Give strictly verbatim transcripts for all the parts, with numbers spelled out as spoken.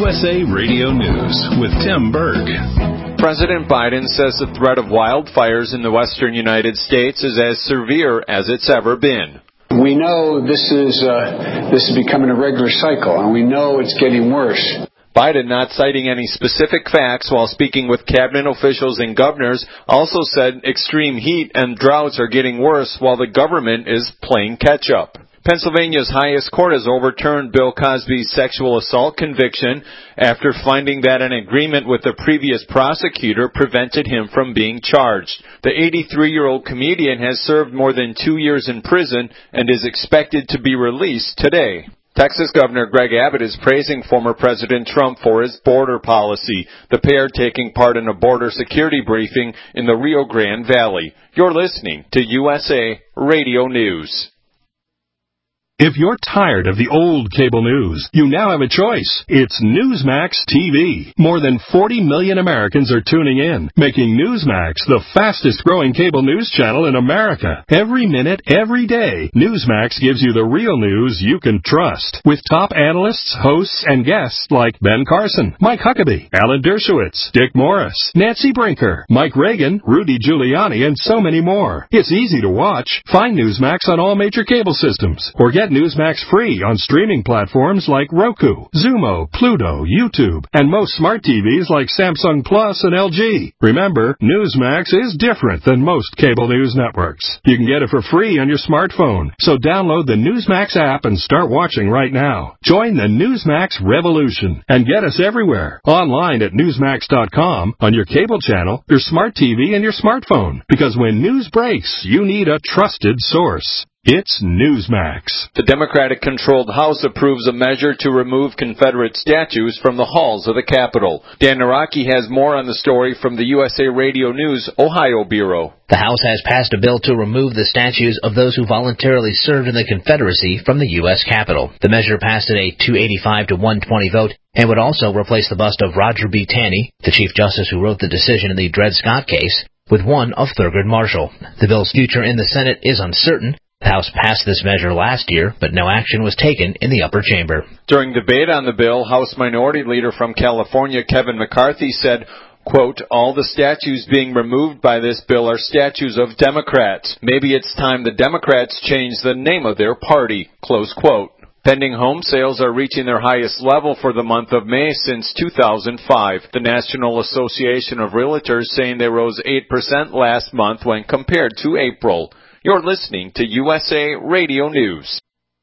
U S A Radio News with Tim Berg. President Biden says the threat of wildfires in the western United States is as severe as it's ever been. We know this is uh, this is becoming a regular cycle, and we know it's getting worse. Biden, not citing any specific facts while speaking with cabinet officials and governors, also said extreme heat and droughts are getting worse while the government is playing catch-up. Pennsylvania's highest court has overturned Bill Cosby's sexual assault conviction after finding that an agreement with the previous prosecutor prevented him from being charged. The eighty-three-year-old comedian has served more than two years in prison and is expected to be released today. Texas Governor Greg Abbott is praising former President Trump for his border policy, the pair taking part in a border security briefing in the Rio Grande Valley. You're listening to U S A Radio News. If you're tired of the old cable news, you now have a choice. It's Newsmax T V. More than forty million Americans are tuning in, making Newsmax the fastest-growing cable news channel in America. Every minute, every day, Newsmax gives you the real news you can trust. With top analysts, hosts, and guests like Ben Carson, Mike Huckabee, Alan Dershowitz, Dick Morris, Nancy Brinker, Mike Reagan, Rudy Giuliani, and so many more. It's easy to watch. Find Newsmax on all major cable systems, or get Newsmax free on streaming platforms like Roku, Zumo, Pluto, YouTube, and most smart T Vs like Samsung Plus and L G. Remember, Newsmax is different than most cable news networks. You can get it for free on your smartphone, so download the Newsmax app and start watching right now. Join the Newsmax revolution and get us everywhere. Online at Newsmax dot com, on your cable channel, your smart T V, and your smartphone. Because when news breaks, you need a trusted source. It's Newsmax. The Democratic-controlled House approves a measure to remove Confederate statues from the halls of the Capitol. Dan Naraki has more on the story from the U S A Radio News Ohio Bureau. The House has passed a bill to remove the statues of those who voluntarily served in the Confederacy from the U S Capitol. The measure passed at a two eighty-five to one twenty vote and would also replace the bust of Roger B. Taney, the Chief Justice who wrote the decision in the Dred Scott case, with one of Thurgood Marshall. The bill's future in the Senate is uncertain. The House passed this measure last year, but no action was taken in the upper chamber. During debate on the bill, House Minority Leader from California, Kevin McCarthy, said, quote, all the statues being removed by this bill are statues of Democrats. Maybe it's time the Democrats change the name of their party, close quote. Pending home sales are reaching their highest level for the month of May since two thousand five. The National Association of Realtors saying they rose eight percent last month when compared to April. You're listening to U S A Radio News.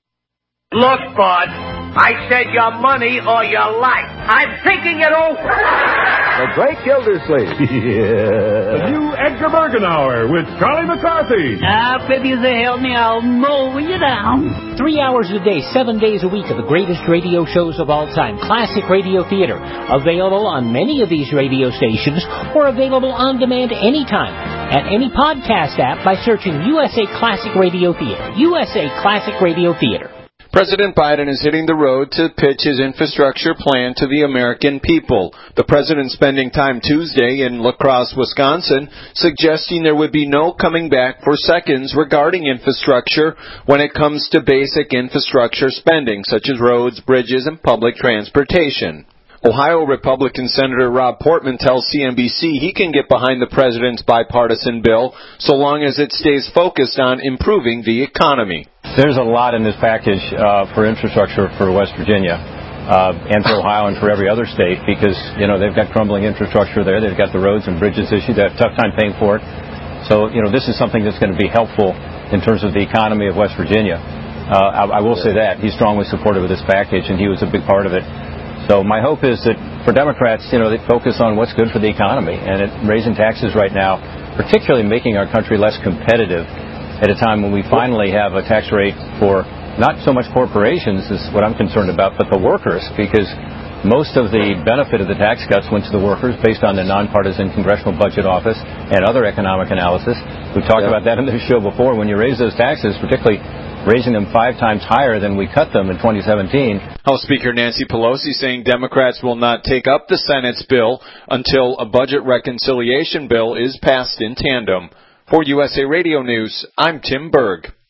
Look, bud, I said your money or your life. I'm thinking it over. The Great Gildersleeve. Yeah. The new Edgar Bergen Hour with Charlie McCarthy. Ah, if you say help me, I'll mow you down. Three hours a day, seven days a week of the greatest radio shows of all time. Classic Radio Theater. Available on many of these radio stations or available on demand anytime at any podcast app by searching U S A Classic Radio Theater. U S A Classic Radio Theater. President Biden is hitting the road to pitch his infrastructure plan to the American people. The president spending time Tuesday in La Crosse, Wisconsin, suggesting there would be no coming back for seconds regarding infrastructure when it comes to basic infrastructure spending, such as roads, bridges, and public transportation. Ohio Republican Senator Rob Portman tells C N B C he can get behind the president's bipartisan bill so long as it stays focused on improving the economy. There's a lot in this package uh, for infrastructure for West Virginia uh, and for Ohio and for every other state because, you know, they've got crumbling infrastructure there. They've got the roads and bridges issue. They have a tough time paying for it. So, you know, this is something that's going to be helpful in terms of the economy of West Virginia. Uh, I, I will say that. He's strongly supportive of this package, and he was a big part of it. So my hope is that for Democrats, you know, they focus on what's good for the economy. And it, raising taxes right now, particularly making our country less competitive at a time when we finally have a tax rate for not so much corporations is what I'm concerned about, but the workers, because most of the benefit of the tax cuts went to the workers based on the nonpartisan Congressional Budget Office and other economic analysis. We talked yeah. about that in the show before. When you raise those taxes, particularly raising them five times higher than we cut them in twenty seventeen. House Speaker Nancy Pelosi saying Democrats will not take up the Senate's bill until a budget reconciliation bill is passed in tandem. For U S A Radio News, I'm Tim Berg.